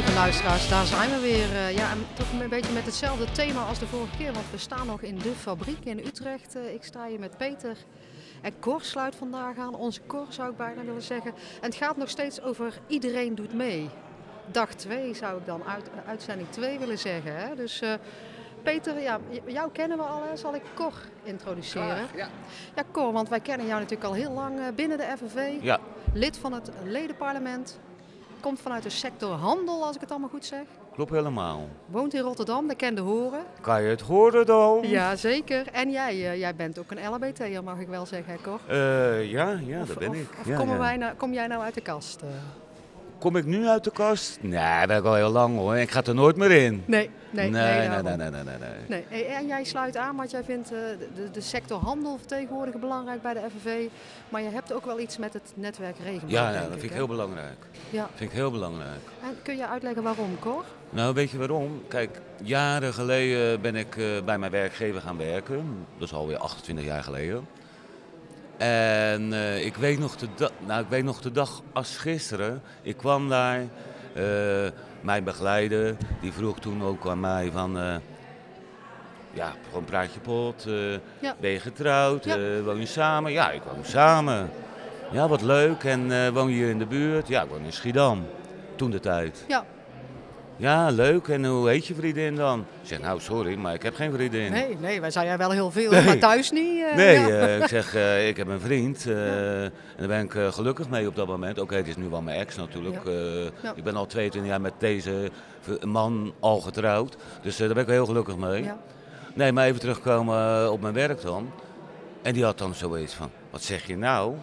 lieve luisteraars, daar zijn we weer. En toch een beetje met hetzelfde thema als de vorige keer, want we staan nog in de fabriek in Utrecht. Ik sta hier met Peter en Cor sluit vandaag aan. Onze Cor zou ik bijna willen zeggen. En het gaat nog steeds over iedereen doet mee. Dag 2 zou ik dan uitzending 2 willen zeggen. Hè? Dus Peter, ja, jou kennen we al, hè? Zal ik Cor introduceren? Graag, ja. Ja, Cor, want wij kennen jou natuurlijk al heel lang binnen de FNV. Ja. Lid van het ledenparlement. Komt vanuit de sector handel, als ik het allemaal goed zeg. Klopt helemaal. Woont in Rotterdam, de kende horen. Kan je het horen dan? Ja, zeker. En jij bent ook een LHBT'er, mag ik wel zeggen, hè, Cor? Ja, dat ben ik. Of Ja. kom jij nou uit de kast? Kom ik nu uit de kast? Nee, dat ben ik al heel lang hoor. Ik ga er nooit meer in. Nee. Nee. En jij sluit aan, want jij vindt de sector handel tegenwoordig belangrijk bij de FNV. Maar je hebt ook wel iets met het netwerk regenboog. Ja, dat vind ik heel belangrijk. Ja. Vind ik heel belangrijk. En kun je uitleggen waarom, Cor? Nou, weet je waarom? Kijk, jaren geleden ben ik bij mijn werkgever gaan werken. Dat is alweer 28 jaar geleden. En ik weet nog de dag als gisteren. Ik kwam daar, mijn begeleider, die vroeg toen ook aan mij van... gewoon praat je pot, ben je getrouwd, woon je samen? Ja, ik woon samen. Ja, wat leuk. En woon je hier in de buurt? Ja, ik woon in Schiedam. Toen de tijd. Ja. Ja, leuk. En hoe heet je vriendin dan? Ik zeg, nou sorry, maar ik heb geen vriendin. Nee, wij zijn jij wel heel veel, maar thuis niet. Ik zeg, ik heb een vriend en daar ben ik gelukkig mee op dat moment. Oké, het is nu wel mijn ex natuurlijk. Ik ben al 22 jaar met deze man al getrouwd, dus daar ben ik heel gelukkig mee. Ja. Nee, maar even terugkomen op mijn werk dan. En die had dan zoiets van, wat zeg je nou?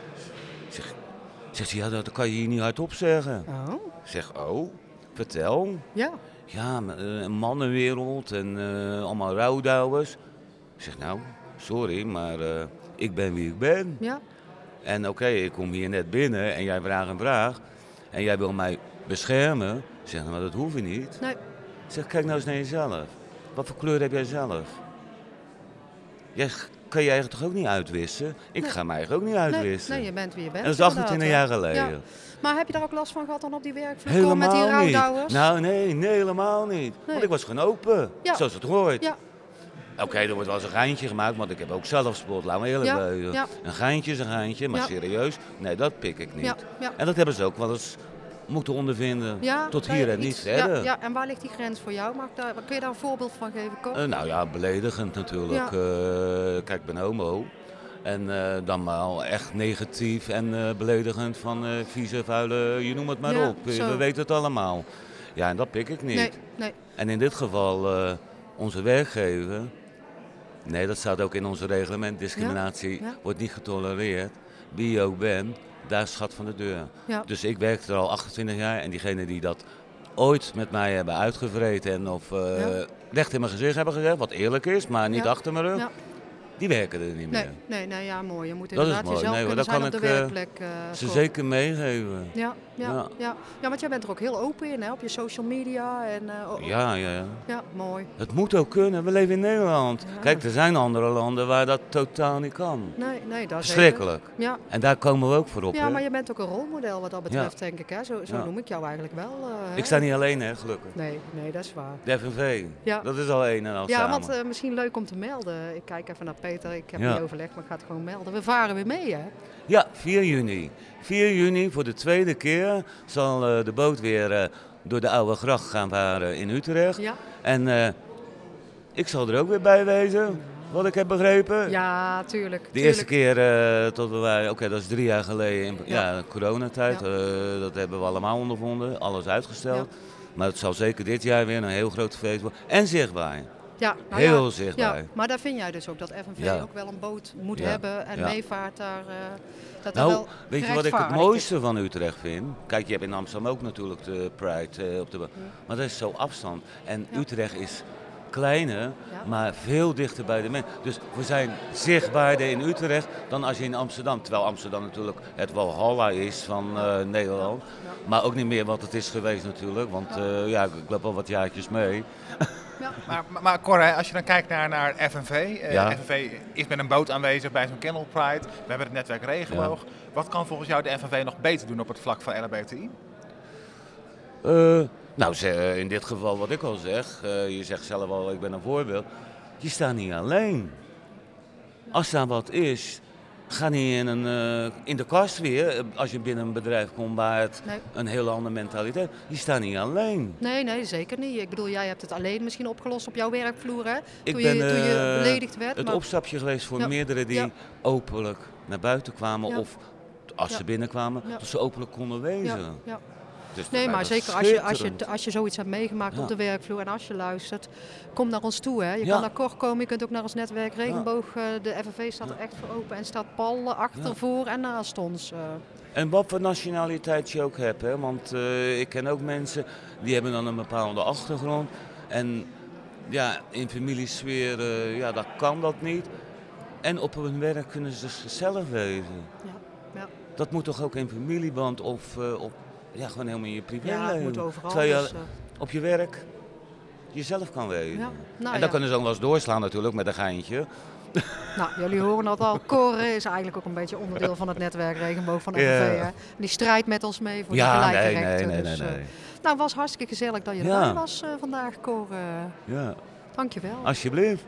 Zegt hij, ja, dat kan je hier niet hardop zeggen. Oh. Ik zeg, oh, vertel. Ja. Ja, een mannenwereld en allemaal rouwdouwers. Ik zeg, nou, sorry, maar ik ben wie ik ben. Ja. En oké, ik kom hier net binnen en jij vraagt een vraag. En jij wil mij beschermen. Ik zeg, nou, maar dat hoef je niet. Nee. Ik zeg, kijk nou eens naar jezelf. Wat voor kleur heb jij zelf? Jij kan je eigenlijk toch ook niet uitwissen? Ik ga mij eigenlijk ook niet uitwissen. Nee, je bent wie je bent. En dat is 28 jaar geleden. Ja. Maar heb je daar ook last van gehad dan op die werkvloer? Helemaal met die niet. rouwdouwers? Nou, nee, helemaal niet. Nee. Want ik was gewoon open, zoals het hoort. Ja. Oké, er wordt wel eens een geintje gemaakt, want ik heb ook zelf sport, laat me eerlijk zijn. Ja. Een geintje is een geintje, maar Ja. serieus, nee, dat pik ik niet. Ja. En dat hebben ze ook wel eens moeten ondervinden, tot hier en niet verder. Ja, en waar ligt die grens voor jou? Kun je daar een voorbeeld van geven, Cor? Nou ja, beledigend natuurlijk. Kijk, ik ben homo. En dan maar echt negatief en beledigend van vieze, vuile, je noem het maar op. We weten het allemaal. Ja, en dat pik ik niet. Nee. En in dit geval onze werkgever, nee, dat staat ook in ons reglement, discriminatie wordt niet getolereerd. Wie je ook bent, daar is schat van de deur. Ja. Dus ik werk er al 28 jaar en diegenen die dat ooit met mij hebben uitgevreten of recht in mijn gezicht hebben gezegd, wat eerlijk is, maar niet achter mijn rug. Die werken er niet meer. Nee, ja, mooi. Je moet Dat is inderdaad mooi. jezelf kunnen zijn op de werkplek. Ze zeker meegeven. Ja, want jij bent er ook heel open in, hè, op je social media. En, Ja. Ja, mooi. Het moet ook kunnen. We leven in Nederland. Ja. Kijk, er zijn andere landen waar dat totaal niet kan. Nee, dat is verschrikkelijk. Ja. En daar komen we ook voor op. Ja, hè? maar je bent ook een rolmodel wat dat betreft, denk ik. Hè? Zo noem ik jou eigenlijk wel. Ik sta niet alleen, hè, gelukkig. Nee, dat is waar. De FNV, dat is al één en al ja, samen. want misschien leuk om te melden. Ik kijk even naar Peter. Ik heb niet overlegd, maar ik ga het gewoon melden. We varen weer mee, hè? Ja, 4 juni. 4 juni, voor de tweede keer, zal de boot weer door de Oude Gracht gaan varen in Utrecht. Ja. En ik zal er ook weer bij wezen, wat ik heb begrepen. Ja, tuurlijk. De eerste keer tot we waren, dat is 3 jaar geleden, in coronatijd. Dat hebben we allemaal ondervonden, alles uitgesteld. Ja. Maar het zal zeker dit jaar weer een heel groot feest worden. En zichtbaar. Ja, heel zichtbaar. Ja, maar daar vind jij dus ook dat FNV ook wel een boot moet hebben en meevaart daar. Weet je wat ik het mooiste van Utrecht vind? Kijk, je hebt in Amsterdam ook natuurlijk de Pride op de maar dat is zo afstand. En Utrecht is kleiner, maar veel dichter bij de mensen. Dus we zijn zichtbaarder in Utrecht dan als je in Amsterdam. Terwijl Amsterdam natuurlijk het Walhalla is van Nederland. Maar ook niet meer wat het is geweest natuurlijk. Want ik loop al wat jaartjes mee. Ja. Maar Cor, als je dan kijkt naar FNV. FNV is met een boot aanwezig bij zo'n Kennel Pride. We hebben het netwerk Regenboog. Wat kan volgens jou de FNV nog beter doen op het vlak van LHBTI? Nou, in dit geval wat ik al zeg, je zegt zelf al, ik ben een voorbeeld. Je staat niet alleen. Als daar wat is, ga niet in de kast weer, als je binnen een bedrijf komt waar het een hele andere mentaliteit is. Je staat niet alleen. Nee, zeker niet. Ik bedoel, jij hebt het alleen misschien opgelost op jouw werkvloer, hè? Toen je beledigd werd. Het opstapje geweest voor meerdere die openlijk naar buiten kwamen of als ze binnenkwamen, dat ze openlijk konden wezen. Ja. Dus nee, maar zeker als je zoiets hebt meegemaakt op de werkvloer en als je luistert, kom naar ons toe. Hè. Je kan naar Cor komen, je kunt ook naar ons netwerk Regenboog. De FNV staat er echt voor open en staat pal achter, voor en naast ons. En wat voor nationaliteit je ook hebt, hè? Want ik ken ook mensen die hebben dan een bepaalde achtergrond. En ja, in familiesfeer, dat kan dat niet. En op hun werk kunnen ze dus zelf wezen. Ja. Dat moet toch ook in familieband of gewoon helemaal in je privéleven. Ja, het moet overal. Terwijl je op je werk jezelf kan wezen. Ja. Nou, en dan kunnen ze ook wel eens doorslaan natuurlijk met een geintje. Nou, jullie horen dat al. Cor is eigenlijk ook een beetje onderdeel van het netwerk Regenboog van FNV. Hè? Die strijdt met ons mee voor die gelijke rechten. Nee. Nou, het was hartstikke gezellig dat je erbij was vandaag, Cor. Ja. Dankjewel. Alsjeblieft.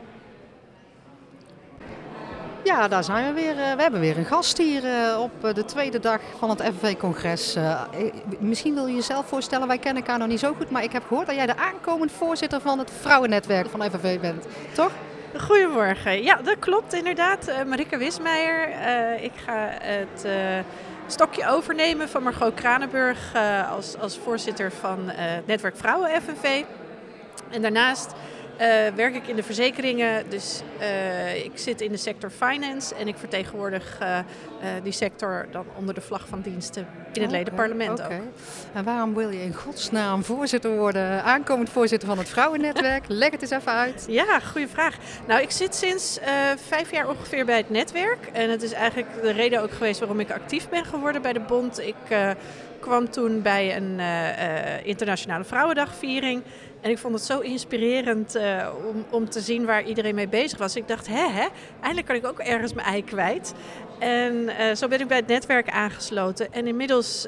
Ja, daar zijn we weer. We hebben weer een gast hier op de tweede dag van het FNV-congres. Misschien wil je jezelf voorstellen, wij kennen elkaar nog niet zo goed, maar ik heb gehoord dat jij de aankomend voorzitter van het vrouwennetwerk van FNV bent, toch? Goedemorgen. Ja, dat klopt inderdaad. Marike Wismeijer. Ik ga het stokje overnemen van Margot Kranenburg als voorzitter van het netwerk Vrouwen FNV. En daarnaast werk ik in de verzekeringen, dus ik zit in de sector finance en ik vertegenwoordig die sector dan onder de vlag van diensten in het ledenparlement ook. En waarom wil je in godsnaam voorzitter worden, aankomend voorzitter van het vrouwennetwerk? Leg het eens even uit. Ja, goede vraag. Nou, ik zit sinds 5 jaar ongeveer bij het netwerk en het is eigenlijk de reden ook geweest waarom ik actief ben geworden bij de bond. Ik kwam toen bij een internationale vrouwendagviering. En ik vond het zo inspirerend om te zien waar iedereen mee bezig was. Ik dacht, eindelijk kan ik ook ergens mijn ei kwijt. En zo ben ik bij het netwerk aangesloten. En inmiddels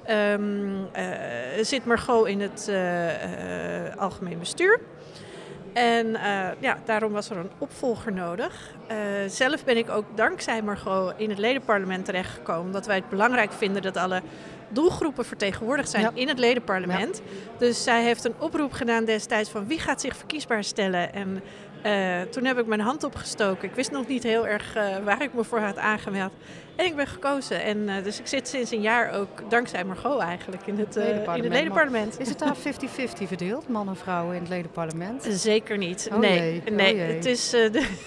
zit Margot in het algemeen bestuur. En daarom was er een opvolger nodig. Zelf ben ik ook dankzij Margot in het ledenparlement terechtgekomen. Omdat wij het belangrijk vinden dat alle doelgroepen vertegenwoordigd zijn in het ledenparlement. Ja. Dus zij heeft een oproep gedaan destijds van wie gaat zich verkiesbaar stellen. En toen heb ik mijn hand opgestoken. Ik wist nog niet heel erg waar ik me voor had aangemeld. En ik ben gekozen. En dus ik zit sinds een jaar ook dankzij Margot eigenlijk in het ledenparlement. Is het daar 50-50 verdeeld, mannen en vrouwen in het ledenparlement? Zeker niet. Nee. Het is...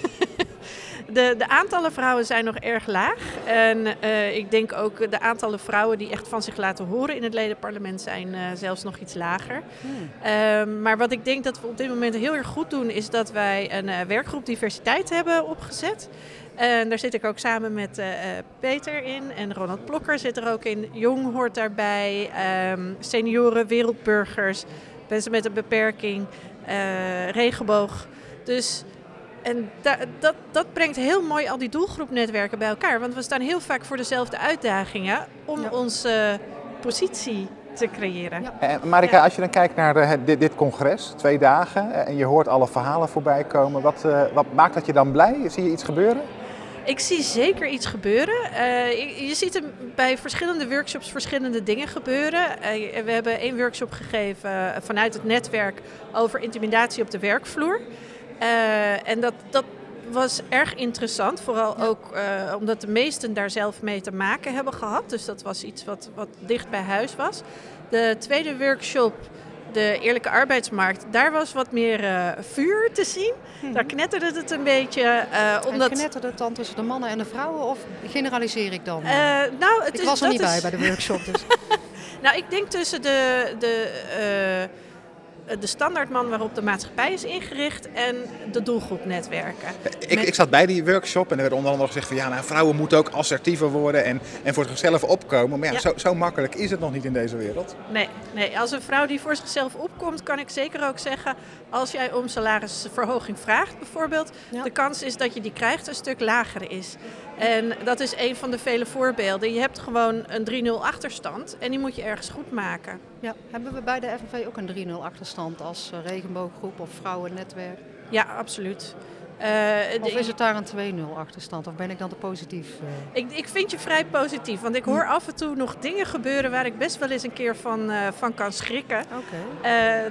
De aantallen vrouwen zijn nog erg laag. En ik denk ook de aantallen vrouwen die echt van zich laten horen in het ledenparlement zijn zelfs nog iets lager. Maar wat ik denk dat we op dit moment heel erg goed doen is dat wij een werkgroep diversiteit hebben opgezet. En daar zit ik ook samen met Peter in en Ronald Plokker zit er ook in. Jong hoort daarbij, senioren, wereldburgers, mensen met een beperking, regenboog. Dus... En dat brengt heel mooi al die doelgroepnetwerken bij elkaar. Want we staan heel vaak voor dezelfde uitdagingen om onze positie te creëren. Ja. Marika, als je dan kijkt naar dit congres, 2 dagen, en je hoort alle verhalen voorbij komen. Wat maakt dat je dan blij? Zie je iets gebeuren? Ik zie zeker iets gebeuren. Je ziet bij verschillende workshops verschillende dingen gebeuren. We hebben 1 workshop gegeven vanuit het netwerk over intimidatie op de werkvloer. En dat was erg interessant, vooral ook omdat de meesten daar zelf mee te maken hebben gehad. Dus dat was iets wat dicht bij huis was. De tweede workshop, de eerlijke arbeidsmarkt, daar was wat meer vuur te zien. Daar knetterde het een beetje. En knetterde het dan tussen de mannen en de vrouwen of generaliseer ik dan? Ik was er niet bij de workshop. Dus. Nou, ik denk tussen de standaardman waarop de maatschappij is ingericht en de doelgroepnetwerken. Ik zat bij die workshop en er werd onder andere gezegd van vrouwen moeten ook assertiever worden en voor zichzelf opkomen. Maar zo makkelijk is het nog niet in deze wereld. Nee, als een vrouw die voor zichzelf opkomt, kan ik zeker ook zeggen, als jij om salarisverhoging vraagt bijvoorbeeld, de kans is dat je die krijgt een stuk lager is. En dat is een van de vele voorbeelden. Je hebt gewoon een 3-0 achterstand en die moet je ergens goed maken. Ja, hebben we bij de FNV ook een 3-0 achterstand als regenbooggroep of vrouwennetwerk? Ja, absoluut. Of is het daar een 2-0 achterstand? Of ben ik dan te positief? Ik vind je vrij positief, want ik hoor af en toe nog dingen gebeuren waar ik best wel eens een keer van kan schrikken. Okay.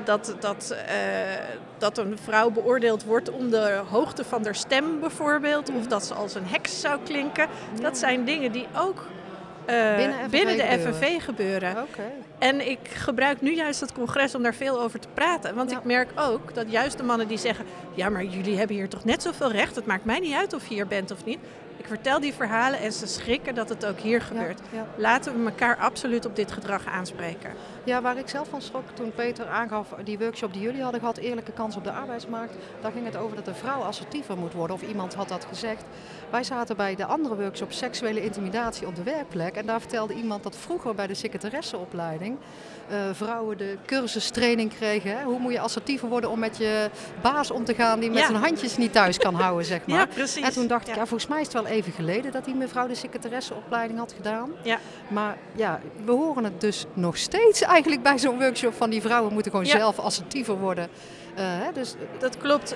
Dat een vrouw beoordeeld wordt om de hoogte van haar stem bijvoorbeeld, of dat ze als een heks zou klinken. Dat zijn dingen die ook binnen de FNV gebeuren. Okay. En ik gebruik nu juist het congres om daar veel over te praten. Want ik merk ook dat juist de mannen die zeggen, ja, maar jullie hebben hier toch net zoveel recht. Het maakt mij niet uit of je hier bent of niet. Ik vertel die verhalen en ze schrikken dat het ook hier gebeurt. Ja. Laten we elkaar absoluut op dit gedrag aanspreken. Ja, waar ik zelf van schrok toen Peter aangaf, die workshop die jullie hadden gehad, eerlijke kans op de arbeidsmarkt. Daar ging het over dat de vrouw assertiever moet worden. Of iemand had dat gezegd. Wij zaten bij de andere workshop seksuele intimidatie op de werkplek. En daar vertelde iemand dat vroeger bij de secretaressenopleiding vrouwen de cursustraining kregen. Hè? Hoe moet je assertiever worden om met je baas om te gaan die met zijn handjes niet thuis kan houden, zeg maar. Ja, precies. En toen dacht ik, volgens mij is het wel even geleden dat die mevrouw de secretaressenopleiding had gedaan. Ja. Maar ja, we horen het dus nog steeds eigenlijk bij zo'n workshop van die vrouwen moeten gewoon zelf assertiever worden. Dus dat klopt.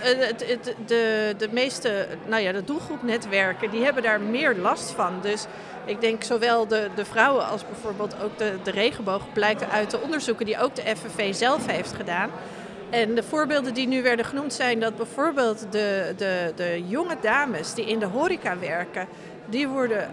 De meeste, de doelgroepnetwerken, die hebben daar meer last van. Dus ik denk zowel de vrouwen als bijvoorbeeld ook de regenboog blijken uit de onderzoeken die ook de FNV zelf heeft gedaan. En de voorbeelden die nu werden genoemd zijn dat bijvoorbeeld de jonge dames die in de horeca werken, die worden,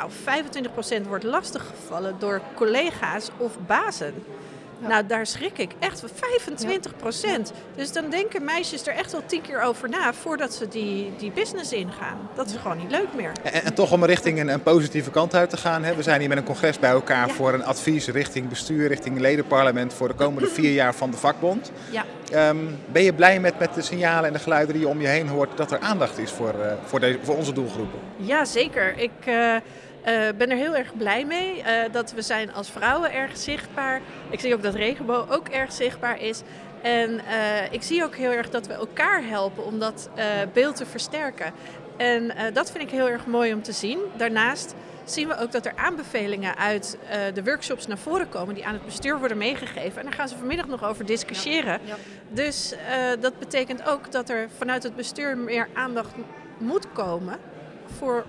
25% wordt lastiggevallen door collega's of bazen. Ja. Nou, daar schrik ik echt van 25%. Ja. Dus dan denken meisjes er echt wel 10 keer over na voordat ze die business ingaan. Dat is gewoon niet leuk meer. En toch om richting een positieve kant uit te gaan. Hè? We zijn hier met een congres bij elkaar voor een advies richting bestuur, richting ledenparlement voor de komende 4 jaar van de vakbond. Ja. Ben je blij met de signalen en de geluiden die je om je heen hoort dat er aandacht is voor onze doelgroepen? Ja, zeker. Ik ben er heel erg blij mee dat we zijn als vrouwen erg zichtbaar. Ik zie ook dat regenboog ook erg zichtbaar is. En ik zie ook heel erg dat we elkaar helpen om dat beeld te versterken. En dat vind ik heel erg mooi om te zien. Daarnaast zien we ook dat er aanbevelingen uit de workshops naar voren komen die aan het bestuur worden meegegeven. En daar gaan ze vanmiddag nog over discussiëren. Ja. Ja. Dus dat betekent ook dat er vanuit het bestuur meer aandacht moet komen voor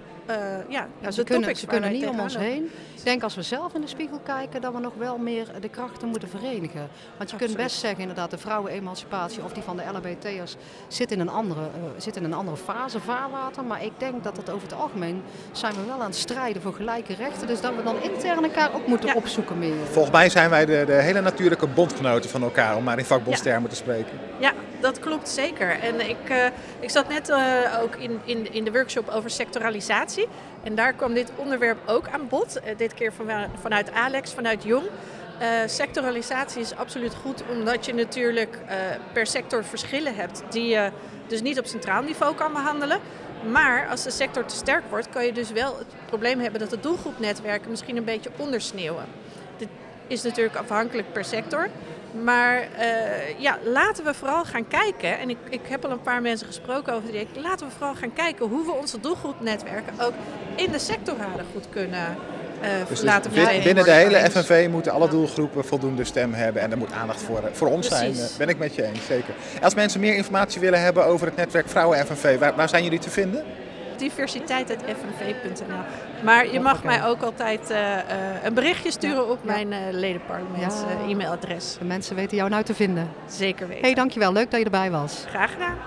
ze kunnen niet om ons heen. Ik denk als we zelf in de spiegel kijken dat we nog wel meer de krachten moeten verenigen. Want je kunt best zeggen inderdaad de vrouwenemancipatie of die van de LHBT'ers zit in een andere fase, vaarwater. Maar ik denk dat het over het algemeen zijn we wel aan het strijden voor gelijke rechten. Dus dat we dan intern elkaar ook moeten opzoeken meer. Volgens mij zijn wij de hele natuurlijke bondgenoten van elkaar, om maar in vakbondstermen te spreken. Ja, dat klopt zeker. En ik zat net ook in de workshop over sectoralisatie. En daar kwam dit onderwerp ook aan bod. Dit keer vanuit Alex, vanuit Jong. Sectoralisatie is absoluut goed, omdat je natuurlijk per sector verschillen hebt die je dus niet op centraal niveau kan behandelen. Maar als de sector te sterk wordt, kan je dus wel het probleem hebben dat de doelgroepnetwerken misschien een beetje ondersneeuwen. Dit is natuurlijk afhankelijk per sector. Maar laten we vooral gaan kijken, en ik heb al een paar mensen gesproken over die week, laten we vooral gaan kijken hoe we onze doelgroepnetwerken ook in de sectorraden goed kunnen laten verenigen. Binnen de hele FNV moeten alle doelgroepen voldoende stem hebben en er moet aandacht voor ons zijn. Ben ik met je eens, zeker. Als mensen meer informatie willen hebben over het netwerk Vrouwen FNV, waar zijn jullie te vinden? diversiteit@fnv.nl. Maar je mag mij ook altijd een berichtje sturen op mijn ledenparlements e-mailadres. De mensen weten jou nou te vinden. Zeker weten. Hey, dankjewel. Leuk dat je erbij was. Graag gedaan.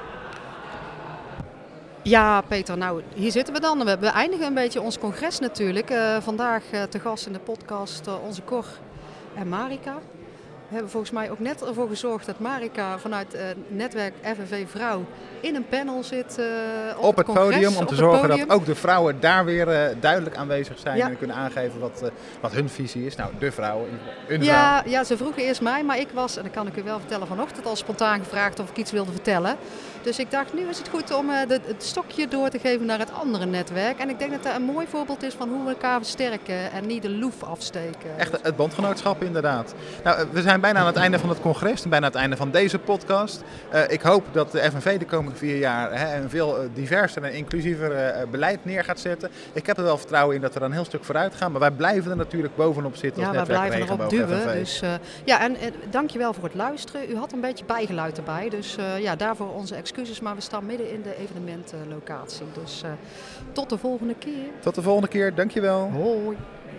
Ja, Peter, nou hier zitten we dan. We eindigen een beetje ons congres natuurlijk. Vandaag te gast in de podcast onze Cor en Marika. We hebben volgens mij ook net ervoor gezorgd dat Marika vanuit het netwerk FNV Vrouw in een panel zit op het podium. Om te zorgen dat ook de vrouwen daar weer duidelijk aanwezig zijn en kunnen aangeven wat hun visie is. Nou, de vrouwen, een vrouw. Ja, ze vroegen eerst mij, maar ik was, en dat kan ik u wel vertellen, vanochtend al spontaan gevraagd of ik iets wilde vertellen. Dus ik dacht, nu is het goed om het stokje door te geven naar het andere netwerk. En ik denk dat dat een mooi voorbeeld is van hoe we elkaar versterken en niet de loef afsteken. Echt het bondgenootschap inderdaad. Nou, we zijn zijn bijna aan het einde van het congres en bijna aan het einde van deze podcast. Ik hoop dat de FNV de komende 4 jaar een veel diverser en inclusiever beleid neer gaat zetten. Ik heb er wel vertrouwen in dat we dan een heel stuk vooruit gaan. Maar wij blijven er natuurlijk bovenop zitten als netwerk Regenboog FNV. Ja, wij blijven erop duwen. Dus, en dankjewel voor het luisteren. U had een beetje bijgeluid erbij. Dus daarvoor onze excuses. Maar we staan midden in de evenementlocatie. Dus tot de volgende keer. Tot de volgende keer. Dankjewel. Hoi.